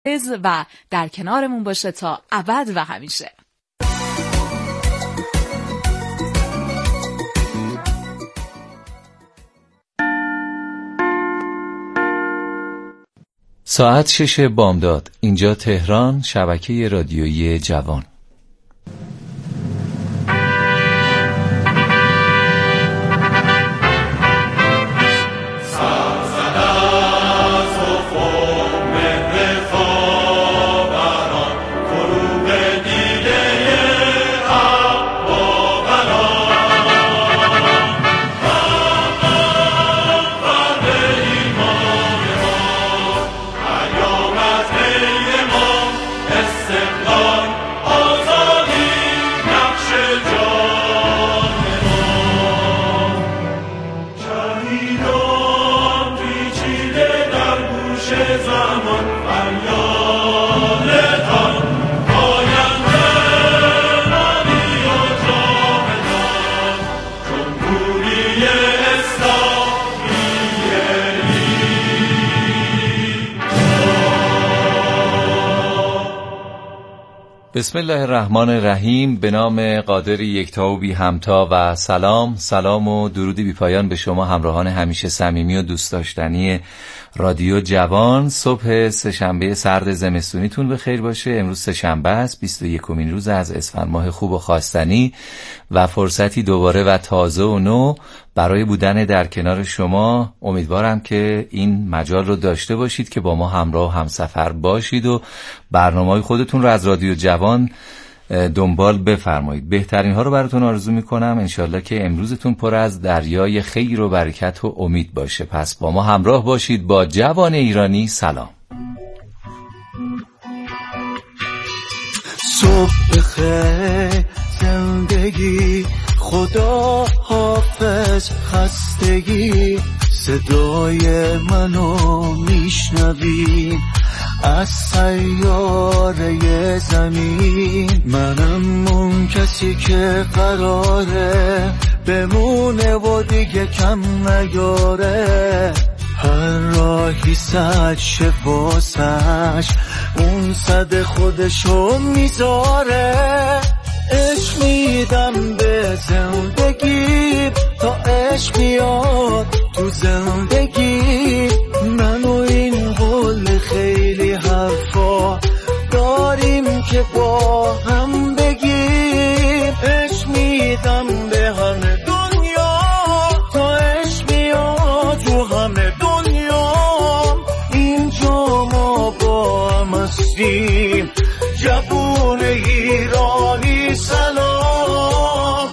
و در کنارمون باشه تا ابد و همیشه. ساعت 6 بامداد، اینجا تهران، شبکه رادیویی جوان. بسم الله الرحمن الرحیم. به نام قادر یکتا و بی همتا و سلام و درودی بی پایان به شما همراهان همیشه صمیمی و دوست داشتنی رادیو جوان. صبح سه‌شنبه سرد زمستونیتون به خیر باشه. امروز سه‌شنبه است، 21مین روز از اسفند ماه خوب و خواستنی و فرصتی دوباره و تازه و نو برای بودن در کنار شما. امیدوارم که این مجال رو داشته باشید که با ما همراه و همسفر باشید و برنامه‌های خودتون رو از رادیو جوان دنبال بفرمایید. بهترین ها رو براتون آرزو میکنم. انشالله که امروزتون پر از دریای خیر و برکت و امید باشه. پس با ما همراه باشید با جوان ایرانی. سلام. صبح خیر زندگی، خدا حافظ خستگی، صدای منو میشنوی از سیاره زمین. منم اون کسی که قراره بمونه و دیگه کم نیاره. هر راهی صد شفاسش اون صد خودشو میذاره. عشق میدم به زندگی تا عشق بیاد تو زندگی. من و این قول خیلی حرفا داریم که با هم بگیم. عشق میدم به همه دنیا تا عشق بیاد تو همه دنیا. اینجا ما با هم هستیم، جوون ایرانی. سلام.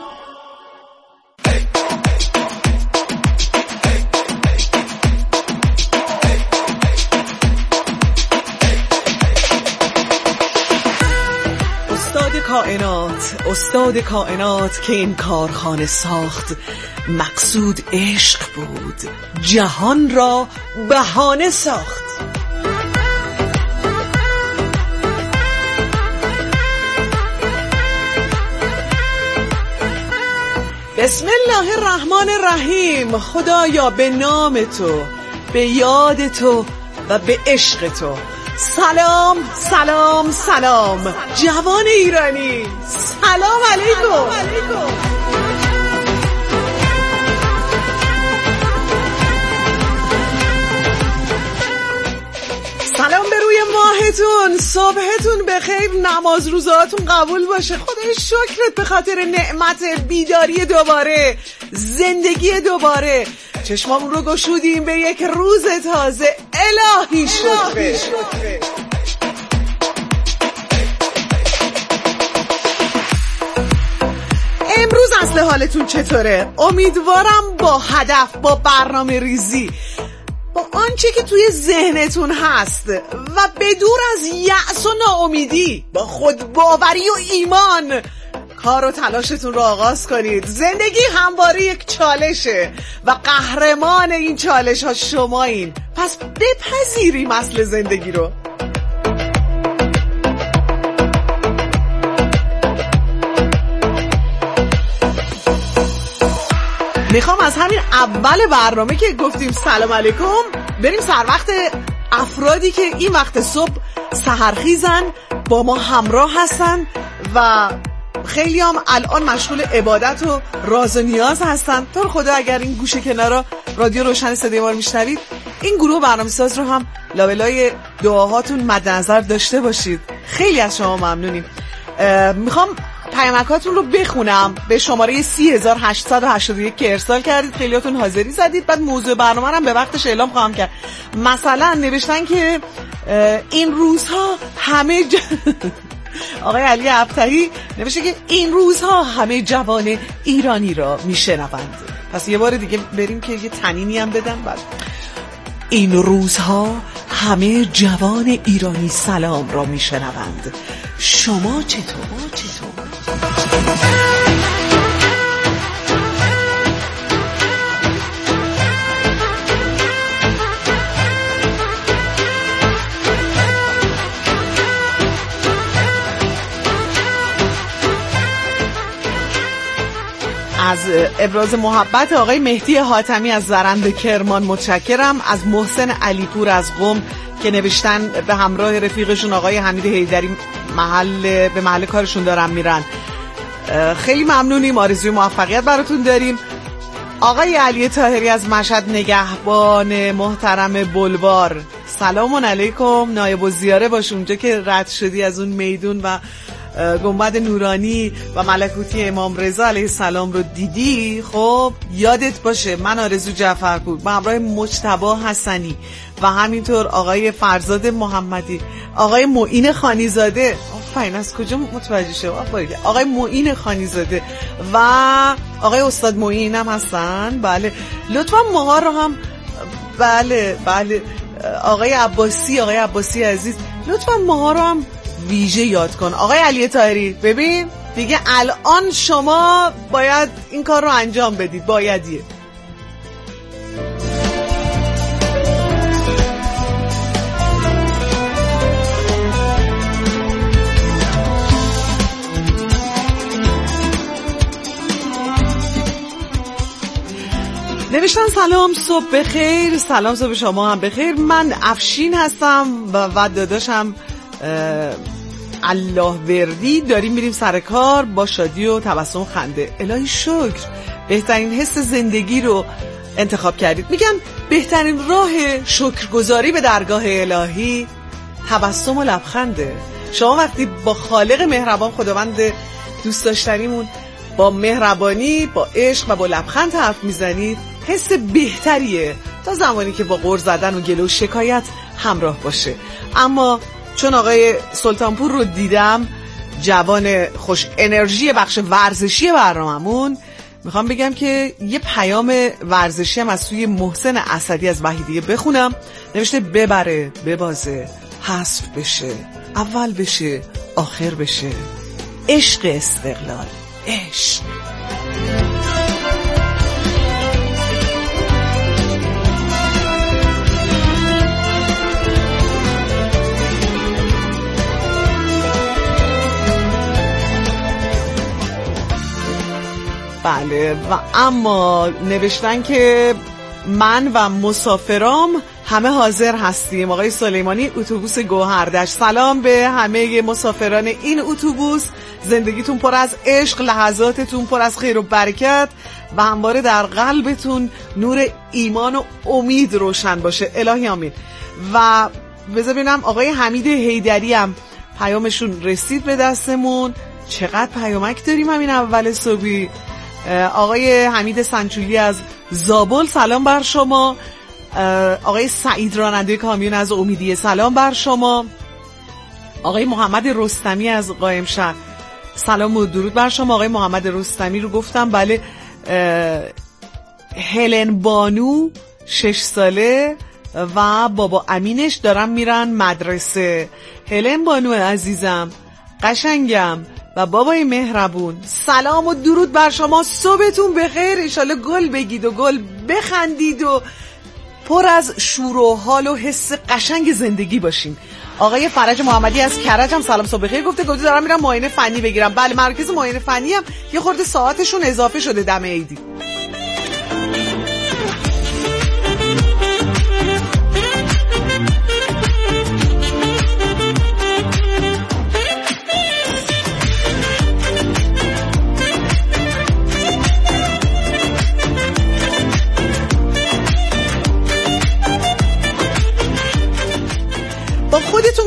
استاد کائنات که این کارخانه ساخت، مقصود عشق بود، جهان را بهانه ساخت. بسم الله الرحمن الرحیم. خدایا به نام تو، به یاد تو و به عشق تو. سلام سلام سلام جوان ایرانی. سلام علیکم. سلام به روی ماهتون. صبحتون بخیر، نماز روزاتون قبول باشه. خدای شکرت به خاطر نعمت بیداری دوباره، زندگی دوباره. چشمامون رو گشودیم به یک روز تازه. الهی شکر. امروز اصل حالتون چطوره؟ امیدوارم با هدف، با برنامه ریزی، با آنچه که توی ذهنتون هست و بدور از یأس و ناامیدی، با خودباوری و ایمان کار و تلاشتون رو آغاز کنید. زندگی همواره یک چالشه و قهرمان این چالش ها شمایین. پس بپذیریم اصل زندگی رو. میخوام از همین اول برنامه که گفتیم سلام علیکم بریم سر وقت افرادی که این وقت صبح سحرخیزن، با ما همراه هستن و خیلی هم الان مشغول عبادت و راز و نیاز هستن. تو رو خدا اگر این گوشه کنارا رادیو روشن صدای ما رو میشنوید، این گروه برنامه‌ساز رو هم لابلای دعاهاتون مد نظر داشته باشید. خیلی از شما ممنونیم. میخوام پیامکاتون رو بخونم به شماره 30881 که ارسال کردید. خیلیاتون حاضری زدید. بعد موضوع برنامه رو هم به وقتش اعلام خواهم کرد. مثلا نوشتن که این روزها همه آقای علی ابطحی نوشته که این روزها همه جوان ایرانی را میشنوند. پس یه بار دیگه بریم که یه تنینی هم بدم. بعد این روزها همه جوان ایرانی سلام را میشنوند. شما چطور؟ از ابراز محبت آقای مهدی حاتمی از زرند کرمان متشکرم. از محسن علیپور از قم که نوشتن به همراه رفیقشون آقای حمید حیدری به محل کارشون دارن میرن. خیلی ممنونیم، آرزوی موفقیت براتون داریم. آقای علی طاهری از مشهد نگهبان محترم بلوار، سلام علیکم. نایب الزیاره باش اونجا که رد شدی از اون میدون و گنبد نورانی و ملکوتی امام رضا علیه السلام رو دیدی. خب یادت باشه من آرزو جعفرپور با همراه مجتبی حسنی و همینطور آقای فرزاد محمدی، آقای معین خانیزاده، آفرین از کجا متوجه شد؟ آقای معین خانیزاده و آقای استاد معین هم هستن. بله لطفا ماها رو هم بله آقای عباسی عزیز لطفا ماها رو هم ویژه یاد کن. آقای علی طاهری ببین دیگه الان شما باید این کار رو انجام بدید. بایدیه. نوشتن سلام صبح بخیر. سلام صبح شما هم بخیر. من افشین هستم و داداشم الله وردی داریم میریم سر کار با شادی و تبسم و خنده. الهی شکر، بهترین حس زندگی رو انتخاب کردید. میگن بهترین راه شکرگزاری به درگاه الهی تبسم و لبخنده. شما وقتی با خالق مهربان خداوند دوست داشتنیمون با مهربانی، با عشق و با لبخند حرف میزنید، حس بهتریه تا زمانی که با غر زدن و گله و شکایت همراه باشه. اما چون آقای سلطانپور رو دیدم، جوان خوش انرژی بخش ورزشی برنامه‌مون، میخوام بگم که یه پیام ورزشی هم از سوی محسن اسدی از وحیدیه بخونم. نوشته ببره ببازه حذف بشه اول بشه آخر بشه، عشق استقلال عشق. بله و اما نوشتن که من و مسافرام همه حاضر هستیم. آقای سلیمانی اتوبوس گوهردشت. سلام به همه مسافران این اتوبوس. زندگیتون پر از عشق، لحظاتتون پر از خیر و برکت و همواره در قلبتون نور ایمان و امید روشن باشه. الهی آمین. و بذار ببینم آقای حمید حیدری هم پیامشون رسید به دستمون. چقدر پیامک داریم همین اول صبحی. آقای حمید سنچولی از زابل سلام بر شما. آقای سعید راننده کامیون از امیدیه سلام بر شما. آقای محمد رستمی از قائمشهر سلام و درود بر شما. آقای محمد رستمی رو گفتم. بله. هلن بانو 6 ساله و بابا امینش دارن میرن مدرسه. هلن بانو عزیزم قشنگم و بابای مهربون سلام و درود بر شما. صبحتون بخیر. انشالله گل بگید و گل بخندید و پر از شور و حال و حس قشنگ زندگی باشین. آقای فرج محمدی از کرج هم سلام صبح بخیر گفته گفته دارم میرم معاینه فنی بگیرم. بله مرکز معاینه فنی هم یه خورده ساعتشون اضافه شده دم عیدی.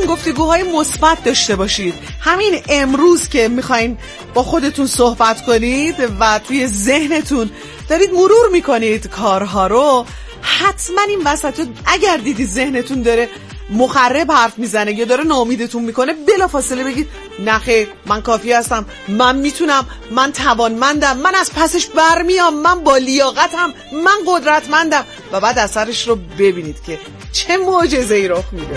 خودتون گفتگوهای مثبت داشته باشید. همین امروز که میخواین با خودتون صحبت کنید و توی ذهنتون دارید مرور میکنید کارها رو، حتما این وسط اگر دیدی ذهنتون داره مخرب حرف میزنه یا داره ناامیدتون میکنه، بلافاصله بگید نخیر، من کافی هستم، من میتونم، من توانمندم، من از پسش برمیام، من با لیاقتم، من قدرتمندم، و بعد اثرش رو ببینید که چه معجزه‌ای رخ میده.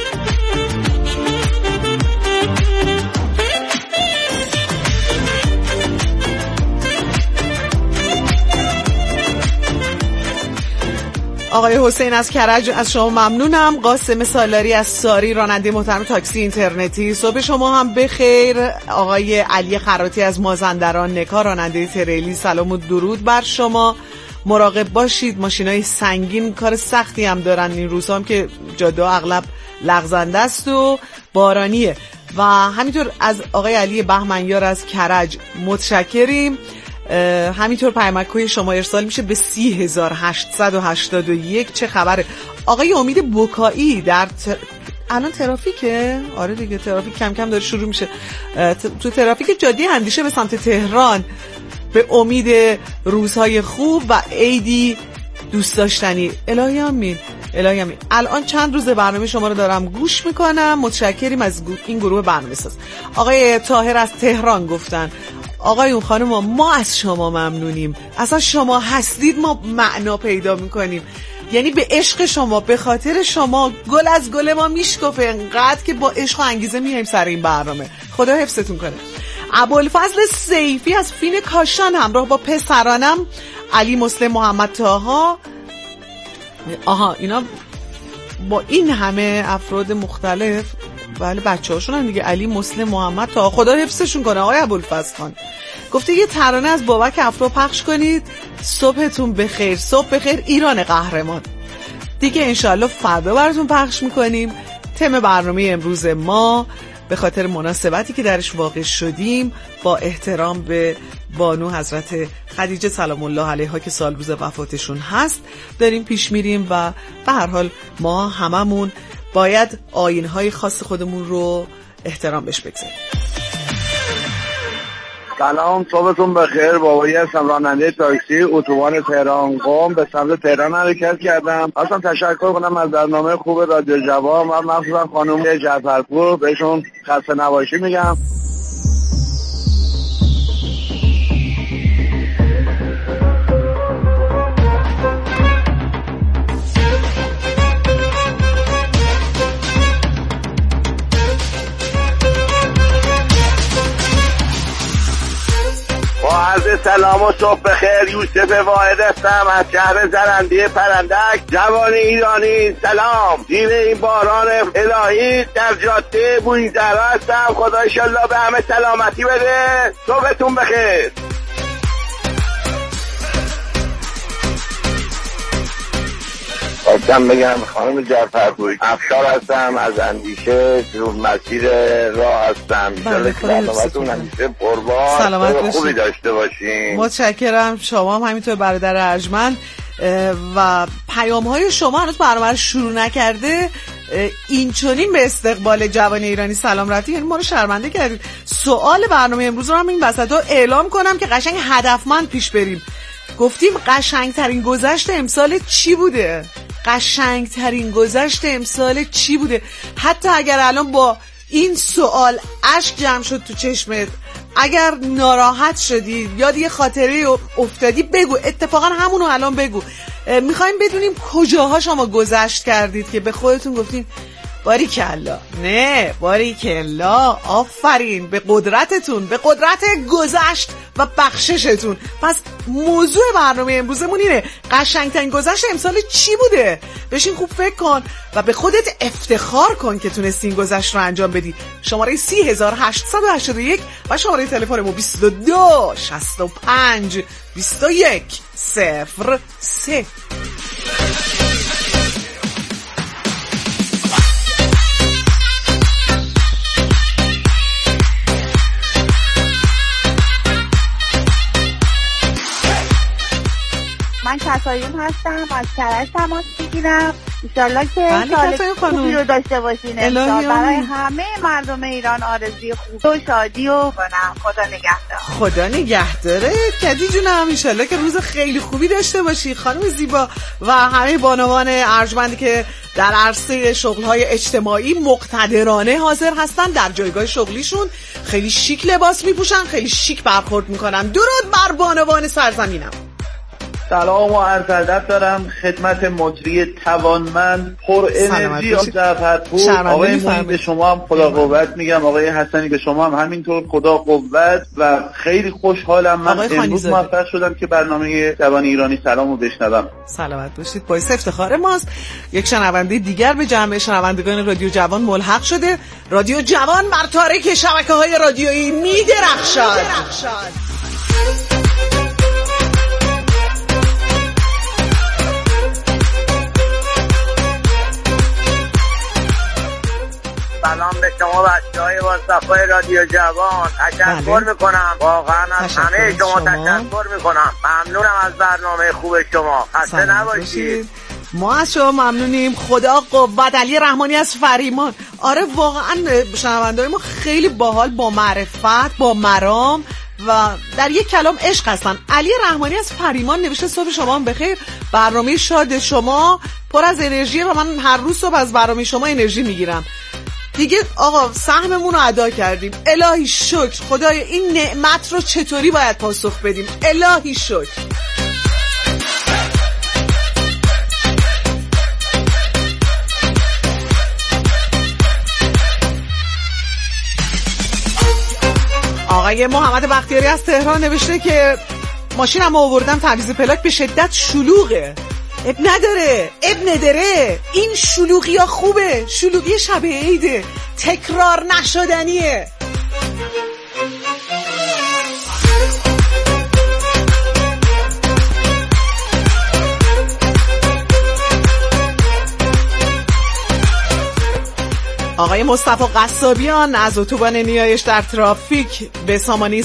آقای حسین از کرج از شما ممنونم. قاسم سالاری از ساری، راننده محترم تاکسی اینترنتی، صبح شما هم بخیر. آقای علی خراتی از مازندران نکا، راننده تریلی، سلام و درود بر شما. مراقب باشید، ماشینای سنگین کار سختی هم دارن این روزها، هم که جاده اغلب لغزنده است و بارانیه. و همینطور از آقای علی بهمنیار از کرج متشکریم. همینطور پیامک شما ارسال میشه به 3881. چه خبره؟ آقای امید بکایی در الان ترافیکه؟ آره دیگه، ترافیک کم کم داره شروع میشه. تو ترافیک جاده اندیشه به سمت تهران. به امید روزهای خوب و عیدی دوست داشتنی. الهی آمین. الان چند روز برنامه شما رو دارم گوش میکنم. متشکریم از این گروه برنامه ساز. آقای طاهر از تهران گفتن آقایون خانم ما از شما ممنونیم، اصلا شما هستید ما معنا پیدا میکنیم، یعنی به عشق شما، به خاطر شما گل از گل ما میشکفه، انقدر که با عشق و انگیزه میایم سر این برنامه. خدا حفظتون کنه. ابوالفضل سیفی از فین کاشان همراه با پسرانم علی مسلم محمد طاها. اینا با این همه افراد مختلف، بله بچه‌هاشون هم دیگه، علی مسلم محمد طاها، خدا حفظشون کنه. آقای ابوالفضل خان گفته یه ترانه از بابک افرا پخش کنید. صبحتون بخیر. صبح بخیر ایران قهرمان. دیگه انشالله فردا براتون پخش میکنیم. تم برنامه امروز ما به خاطر مناسبتی که درش واقع شدیم، با احترام به بانو حضرت خدیجه سلام الله علیها که سال روز وفاتشون هست داریم پیش میریم، و به هر حال ما هممون باید آیین‌های خاص خودمون رو احترام بهش بگذاریم. سلام، صبحتون بخیر. بابایی هستم، راننده تاکسی اتوبان تهران قم به سمت تهران حرکت کردم. اصلا تشکر کنم از برنامه خوب رادیو جوان و مخصوصا خانم جعفرپور، بهشون خسته نباشی میگم. عرض سلام و صبح بخیر. یوسف واحد هستم از شهر زرنده پرندک، جوان ایرانی. سلام. زیر این باران الهی در جاده بویزرا هستم. خدا انشالله به همه سلامتی بده. صبحتون بخیر. خواستم بگم خانم جعفرپور، افشار هستم از اندیشه، تو مسیر راه هستم. بله، سلامتون همیشه پربار، خوبی داشته باشین. متشکرم. شما هم همینطور برادر ارجمند. و پیام های شما هنوز برنامه رو شروع نکرده این چنین به استقبال جوان ایرانی سلام رفتی، یعنی ما رو شرمنده کردید. سوال برنامه امروز رو هم این وسط اعلام کنم که قشنگ هدفمند پیش بریم. گفتیم قشنگترین گذشت امسال چی بوده؟ قشنگترین گذشت امسال چی بوده؟ حتی اگر الان با این سوال اشک جمع شد تو چشمت، اگر ناراحت شدی یا دیگه خاطره افتادی، بگو، اتفاقا همونو الان بگو. میخوایم بدونیم کجاها شما گذشت کردید که به خودتون گفتین باریکلا، نه باریکلا، آفرین به قدرتتون، به قدرت گذشت و بخششتون. پس موضوع برنامه امروزمون اینه، قشنگترین گذشت امسال چی بوده؟ بشین خوب فکر کن و به خودت افتخار کن که تونستی این گذشت رو انجام بدی. شماره 3881 و شماره تلفنمون 22 65 21 03. من کسایون هستم، از کرج تماس میگیرم. انشالله که سال خوبی رو داشته باشین برای همه مردم ایران. آرزوی خوب و شادی و کنم. خدا نگهدار. خدا نگهداره کدی جونم. انشالله که روز خیلی خوبی داشته باشی خانم زیبا و همه بانوان ارجمندی که در عرصه شغل‌های اجتماعی مقتدرانه حاضر هستن، در جایگاه شغلیشون خیلی شیک لباس میپوشن، خیلی شیک برخورد میکنن. درود بر بانوان سرزمینم. سلام و عرض ادب دارم خدمت مجری توانمند پر انرژی جعفرپور. آقای مویی به شما هم خدا قوت میگم، آقای حسنی به شما هم همینطور خدا قوت و خیلی خوشحالم من امروز موفق شدم که برنامه جوان ایرانی سلام رو بشنوم. سلامت باشید، باعث افتخار ماست. یک شنونده دیگر به جمع شنوندگان رادیو جوان ملحق شده. رادیو جوان بر تارک شبکه‌های رادیویی میدرخشد. سلام به شما بچه‌های با صفای رادیو جوان. تشکر میکنم واقعا از همه شما تشکر میکنم. ممنونم از برنامه خوب شما. خسته نباشید. ما از شما ممنونیم. خدا قوت. علی رحمانی از فریمان. آره واقعا شنونده‌های ما خیلی باحال، با معرفت، با مرام و در یک کلام عشق هستن. علی رحمانی از فریمان نوشته صبح شما هم بخیر، برنامه شاد شما پر از انرژی و من هر روز صبح از برنامه شما انرژی میگیرم. دیگه آقا سهممون رو ادا کردیم. الهی شکر. خدای این نعمت رو چطوری باید پاسخ بدیم؟ الهی شکر. آقای محمد بختیاری از تهران نوشته که ماشینم آوردم تعویض پلاک به شدت شلوغه. اب نداره. این شلوغی ها خوبه. شلوغی شب عیده، تکرار نشدنیه. آقای مصطفی قصابیان از اتوبان نیایش در ترافیک به سامانه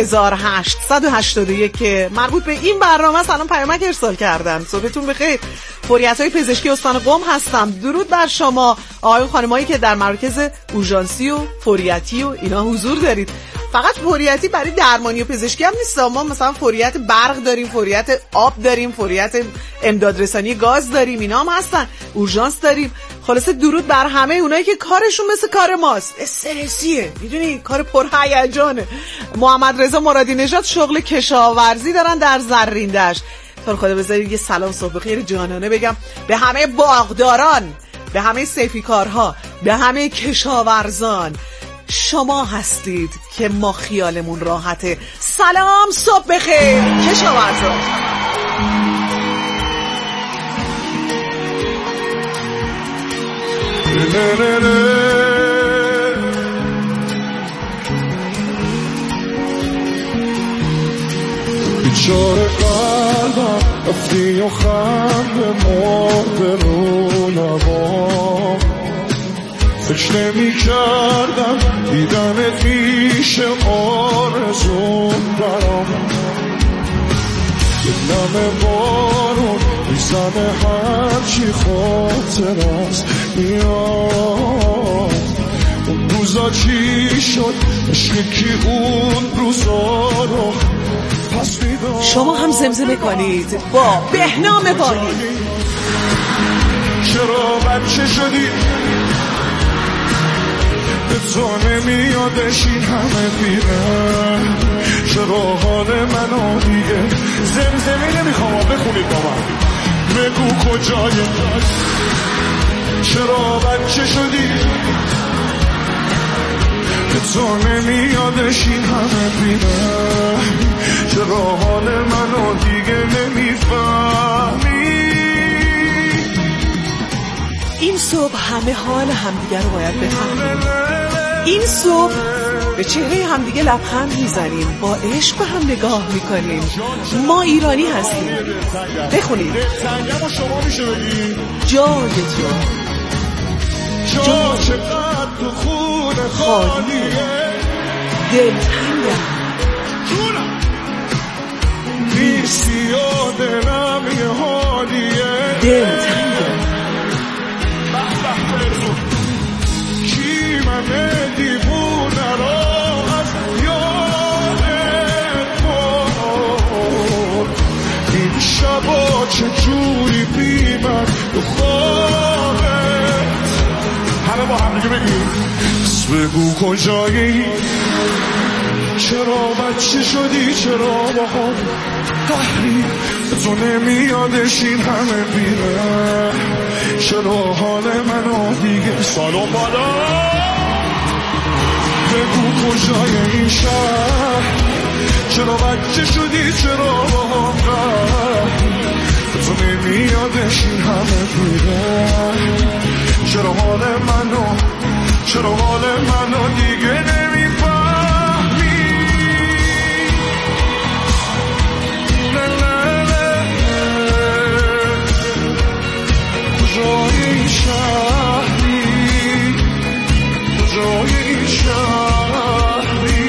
30881 که مربوط به این برنامه سلام پیامک ارسال کردن. صبحتون بخیر. فوریت‌های پزشکی استان قم هستم. درود بر شما آقای و خانمایی که در مراکز اورژانسی و فوریتی و اینا حضور دارید. فقط فوریتی برای درمانی و پزشکی هم نیست، ما مثلا فوریت برق داریم، فوریت آب داریم، فوریت امدادرسانی گاز داریم، اینا هم هستن. اورژانس داریم. خلاصه درود بر همه اونایی که کارشون مثل کار ماست، استرسیه، میدونی، کار پرهیجانه. محمد رضا مرادی نژاد شغل کشاورزی دارن در زرین‌دشت. تو خدا بذارید یه سلام صبح خیر جانانه بگم به همه باغداران، به همه صیفیکارها، به همه کشاورزان. شما هستید که ما خیالمون راحته. سلام صبح بخیر کشاورزان. بیچاره قلبم رفتی و خنده مرده رو لبام، فکر نمی کردم دیدن پیش آرزون برام. یک نم بارون میزنه هرچی خاطر است میاد. اون روزا چی شد؟ عشقی اون روزا رو پس میدم. شما هم زمزمه کنید با بهنام بانی. چرا بچه شدی؟ به تو نمیادش این همه بیره. چرا حال منو دیگه زمزمه نمیخوام بخونید با من. بگو کجای چرا بچه شدی؟ به تو نمیادش این همه بیره. چرا حال منو دیگه نمیفهمی؟ این صبح همه حال همدیگه رو باید بفهمیم. این صبح به چهره همدیگه لبخند میزنیم، با عشق به هم نگاه میکنیم. ما ایرانی هستیم. بخونید جای تو جا چقدر تو خون خالیه، دلتنگم نیستی و دلم یه حالیه، دلتنگم همه دیوونه را از یادت برد. این شبا چجوری بی من تو خوابت. همه با هم دیگه بگیم بگو کجایی، چرا بچه شدی، چرا با هم قهری، تو نمیادش این همه بیره، چرا حال منو دیگه سالون بالا. بگو کجای این شهر، چرا بچه شدی، چرا با هم قهری، تو نمیادش این همه بیره، چرا حال منو دیگه نمیفهمی. کجای این شهری، کجای این شهری.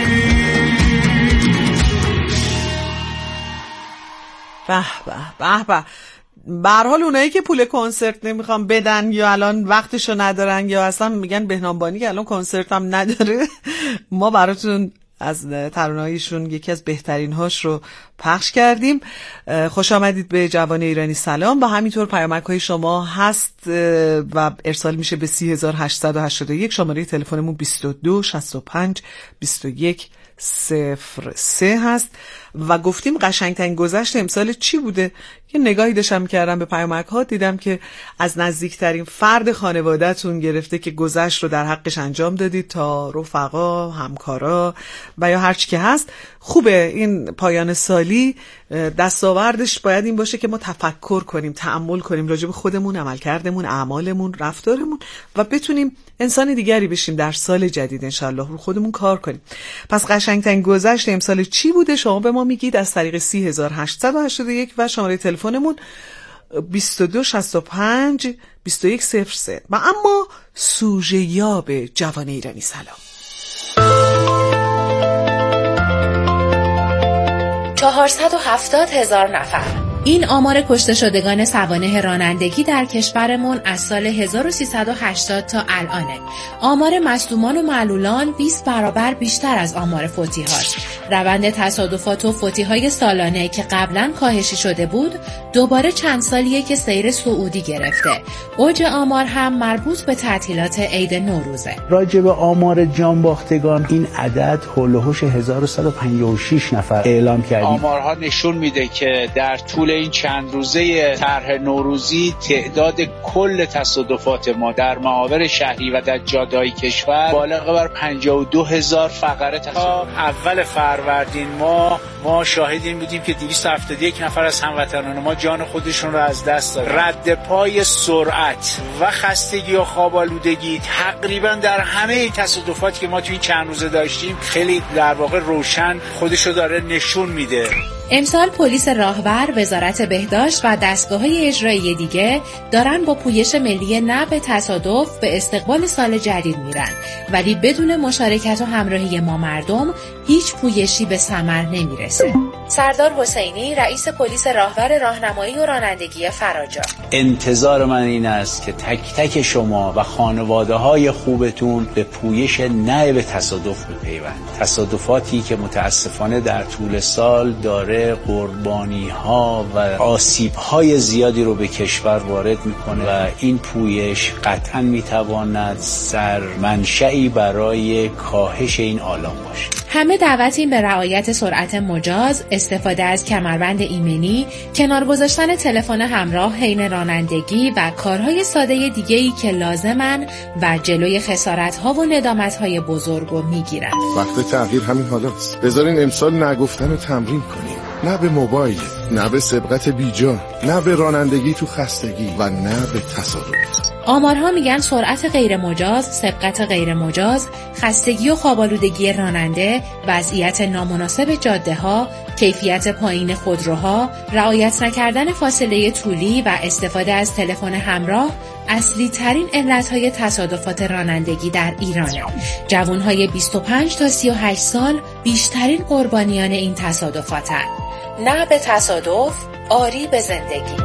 به به هر حال اونایی که پول کنسرت نمیخوام بدن یا الان وقتشو ندارن یا اصلا میگن بهنام بانی که الان کنسرت هم نداره، ما براتون از ترانه‌هایشون یکی از بهترین هاش رو پخش کردیم. خوش آمدید به جوان ایرانی سلام. و همینطور پیامک‌های شما هست و ارسال میشه به 3881. شماره تلفنمون 22 65 21 03 هست. و گفتیم قشنگترین گذشت امسال چی بوده؟ یه نگاهی داشتم می‌کردم به پیامک ها، دیدم که از نزدیکترین فرد خانواده‌تون گرفته که گذشت رو در حقش انجام دادید تا رفقا، همکارا و یا هر چی که هست. خوبه این پایان سالی دستاوردش باید این باشه که ما تفکر کنیم، تأمل کنیم راجع به خودمون، عملکردمون، اعمالمون، رفتارمون و بتونیم انسان دیگری بشیم در سال جدید انشالله، رو خودمون کار کنیم. پس قشنگترین گذشت امسال چی بوده؟ شما به ما میگید از طریق 3881 و شماره تلفنمون 22 65 21 03. و اما سوژه یاب جوان ایرانی سلام. 470,000 نفر. این آمار کشته شدگان سوانح رانندگی در کشورمون از سال 1380 تا الانه. آمار مصدومان و معلولان 20 برابر بیشتر از آمار فوتی هاست. روند تصادفات و فوتی های سالانه که قبلا کاهشی شده بود، دوباره چند سالیه که سیر صعودی گرفته. اوج آمار هم مربوط به تعطیلات عید نوروزه. راجع به آمار جان باختگان این عدد حول و حوش 1156 نفر اعلام کردیم. آمارها نشون میده که در طول این چند روزه طرح نوروزی تعداد کل تصادفات ما در محاور شهری و در جاده‌های کشور بالغ بر 52,000 فقره تصادف. اول فروردین ما شاهد این بودیم که 271 نفر از هموطنان ما جان خودشون رو از دست دادن. رد پای سرعت و خستگی و خواب‌آلودگی تقریبا در همه این تصادفاتی که ما توی این چند روزه داشتیم خیلی در واقع روشن خودشو داره نشون میده. امسال پلیس راهور، وزارت بهداشت و دستگاه‌های اجرایی دیگه دارن با پویش ملی نه به تصادف به استقبال سال جدید میرن، ولی بدون مشارکت و همراهی ما مردم هیچ پویشی به ثمر نمیرسه. سردار حسینی، رئیس پلیس راهور راهنمایی و رانندگی فراجا: انتظار من این است که تک تک شما و خانواده‌های خوبتون به پویش نه به تصادف بپیوند. تصادفاتی که متاسفانه در طول سال داره قربانی‌ها و آسیب‌های زیادی رو به کشور وارد می‌کنه و این پویش قطعاً می‌تواند سرمنشئی برای کاهش این آلام باشه. همه دعوتیم به رعایت سرعت مجاز، استفاده از کمربند ایمنی، کنار گذاشتن تلفن همراه حین رانندگی و کارهای ساده دیگه‌ای که لازمن و جلوی خسارت‌ها و ندامت‌های بزرگ رو می‌گیرن. وقت تغییر همین حالاست. بذارین امسال نگفتن رو تمرین کنیم. نه به موبایل، نه به سبقت بیجا، نه به رانندگی تو خستگی و نه به تصادف. آمارها میگن سرعت غیر مجاز، سبقت غیر مجاز، خستگی و خواب‌آلودگی راننده، وضعیت نامناسب جاده‌ها، کیفیت پایین خودروها، رعایت نکردن فاصله طولی و استفاده از تلفن همراه اصلی ترین علتهای تصادفات رانندگی در ایرانه. جوانهای 25 تا 38 سال بیشترین قربانیان این تصادفاتن. نه به تصادف، آری به زندگی.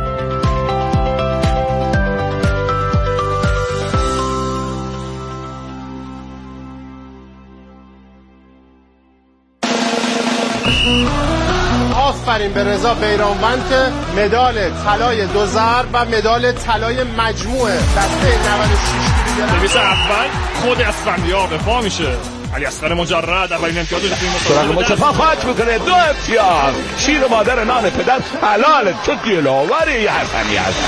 آفرین به رضا بیرانوند که مدال طلای 2 ضرب و مدال طلای مجموعه دسته 96 کیلوگرم. سرویس اول خود اسفندیار به پا میشه. علی اصغر مجرد اولین امتیازش تو این مسابقه مصطفی فاش میکنه. 2 امتیاز. شیر مادر نان پدر حلال چه دلاوری حسنی هست.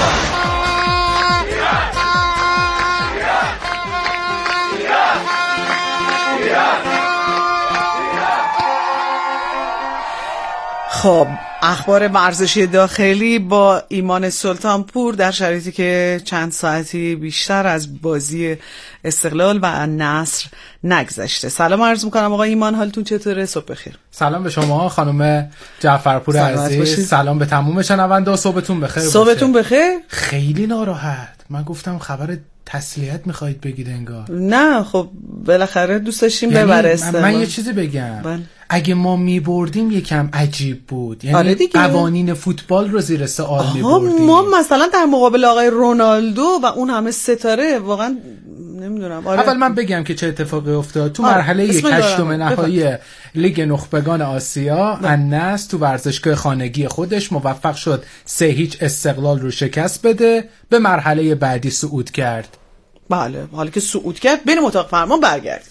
خب اخبار ورزشی داخلی با ایمان سلطانپور در شرایطی که چند ساعتی بیشتر از بازی استقلال و نصر نگذشته. سلام عرض میکنم آقای ایمان، حالتون چطوره؟ صبح بخیر. سلام به شما خانم جعفرپور عزیز، سلام به تمام شنونده، صبحتون بخیر. صبحتون بخیر. خیلی ناراحت، من گفتم خبر تسلیت میخواید بگید انگار. نه خب بالاخره دوست داشتیم ببره. من یه چیزی بگم، اگه ما میبردیم یکم عجیب بود، یعنی آره قوانین فوتبال رو زیر سوال میبردیم. ما مثلا در مقابل آقای رونالدو و اون همه ستاره واقعا نمیدونم. اول من بگم که چه اتفاقی افتاد تو مرحله 8 نهایی لیگ نخبگان آسیا. النصر تو ورزشگاه خانگی خودش موفق شد 3-0 استقلال رو شکست بده، به مرحله بعدی صعود کرد. بله، حالا که صعود کرد بریم اتاق فرمان برگردیم.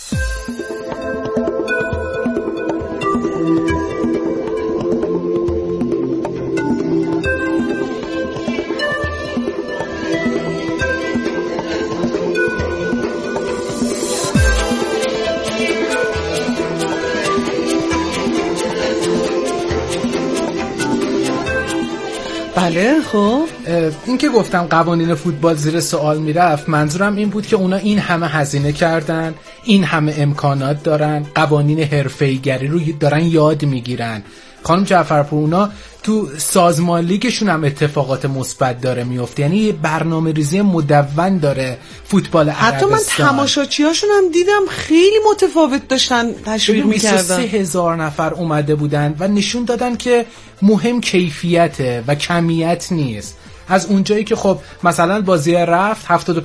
بله خب این که گفتم قوانین فوتبال زیر سوال میرفت، منظورم این بود که اونا این همه هزینه کردن، این همه امکانات دارن، قوانین حرفه‌ای‌گری رو دارن یاد میگیرن. خانم جعفرپور اونا تو سازمان لیگشون هم اتفاقات مثبت داره میفته، یعنی برنامه ریزی مدون داره فوتبال عربستان. حتی من تماشاچیاشون هم دیدم خیلی متفاوت داشتن تشویق میکردن. 23,000 نفر اومده بودن و نشون دادن که مهم کیفیته و کمیت نیست. از اونجایی که خب مثلا بازی رفت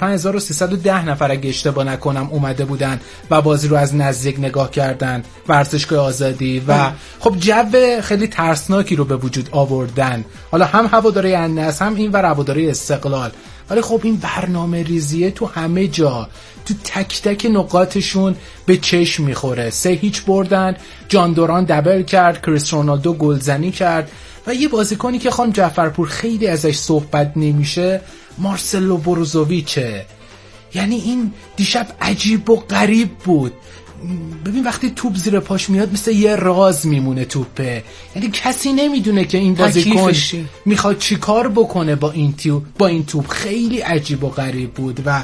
75,310 نفر اگه اشتباه نکنم اومده بودن و بازی رو از نزدیک نگاه کردن، ورزشگاه آزادی، و خب جو خیلی ترسناکی رو به وجود آوردن. حالا هم هواداری النصر هم این و هواداری استقلال، ولی خب این برنامه ریزیه تو همه جا، تو تک تک نقاطشون به چشم میخوره. 3-0 بردن، جان دوران دبل کرد، کریس رونالدو گلزنی کرد و یه بازیکنی که خانم جعفرپور خیلی ازش صحبت نمیشه، مارسلو بروزوویچه. یعنی این دیشب عجیب و غریب بود. ببین وقتی توپ زیر پاش میاد مثل یه راز میمونه توپه، یعنی کسی نمیدونه که این بازیکن میخواد چی کار بکنه با این توپ. خیلی عجیب و غریب بود و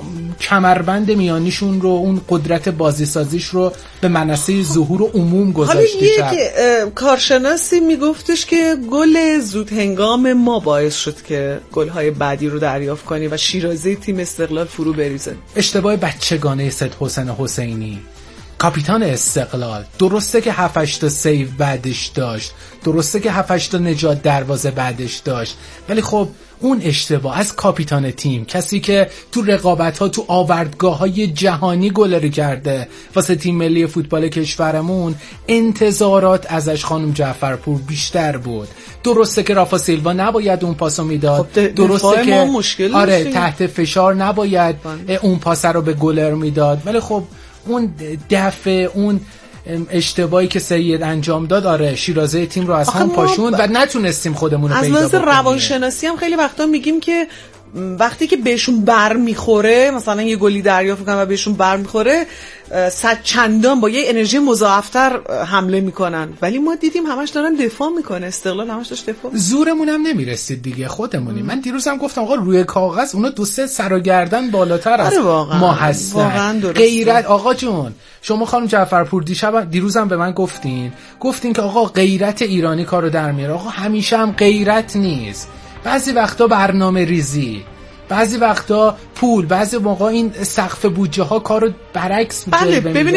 کمربند میانیشون رو، اون قدرت بازی سازیش رو به منصه ظهور و عموم گذاشت. حالا یک کارشناسی میگفتش که گل زود هنگام ما باعث شد که گل‌های بعدی رو دریافت کنی و شیرازه تیم استقلال فرو بریزه. اشتباه بچگانه سید حسین حسینی، کاپیتان استقلال. درسته که 7-8 تا سیو بعدش داشت، درسته که 7-8 تا نجات دروازه بعدش داشت، ولی خب اون اشتباه از کاپیتان تیم، کسی که تو رقابت‌ها تو آوردگاه‌های جهانی گلری کرده واسه تیم ملی فوتبال کشورمون، انتظارات ازش خانم جعفرپور بیشتر بود. درسته که رافا سیلوا نباید اون پاسو میداد، خب درسته که آره تحت فشار نباید اون پاس رو به گلر میداد، ولی خب اون دفع، اون اشتباهی که سید انجام داد، آره شیرازه تیم رو از هم پاشوند و نتونستیم خودمون رو پیدا بکنیم. از نظر روانشناسی هم خیلی وقتا میگیم که وقتی که بهشون بر میخوره، مثلا یه گلی دریافت میکنن و بهشون بر میخوره، صد چندان با یه انرژی مضاعفتر حمله میکنن، ولی ما دیدیم همش دارن دفاع میکنه. استقلال همش داشت دفاع. زورمون هم نمیرسید دیگه، خودمونیم. من دیروزم گفتم آقا روی کاغذ اونا 2-3 سر و گردن بالاتر از ما هستن. غیرت آقا جون، شما خانم جعفرپور دیروزم به من گفتین که آقا غیرت ایرانی کارو در میاره. آقا همیشه هم غیرت نیست، بعضی وقتا برنامه ریزی، بعضی وقتا پول، بعضی موقع این سقف بودجه ها کارو برعکس می‌کنه. بله ببینید